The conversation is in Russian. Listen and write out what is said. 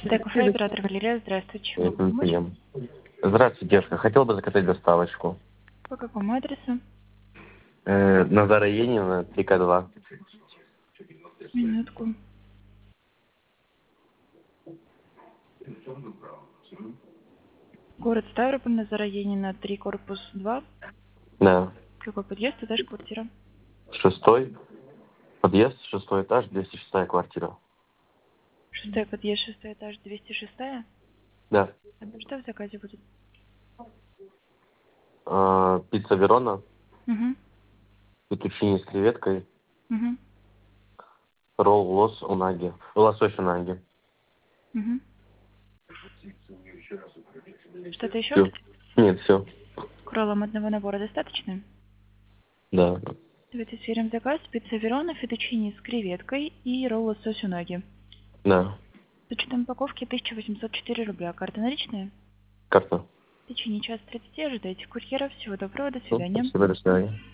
Кафе, оператор Валерия, здравствуйте. Нет, Могу не помочь? прием. Здравствуйте, девушка. Хотел бы заказать доставочку. По какому адресу? Назара Енина, 3К2. Минутку. Город Ставрополь, Назара Енина, 3, корпус 2. Да. Какой подъезд, этаж, квартира? 6-й подъезд, 6-й этаж, 206-я квартира. 6 подъезд, 6 этаж, 206. Да. Что в заказе будет? Пицца Верона, Угу. фетучини с креветкой, Угу. ролл унаги, лосось унаги. Угу. Что-то еще? Все. Нет, все. К роллам одного набора достаточно? Да. Давайте сверим заказ. Пицца Верона, фетучини с креветкой и ролл лосось унаги. Да. С учетом упаковки 1804 рубля. Карта наличная? Карта. В течение часа 30 ожидайте курьера. Всего доброго, до Ну, свидания. спасибо, до свидания.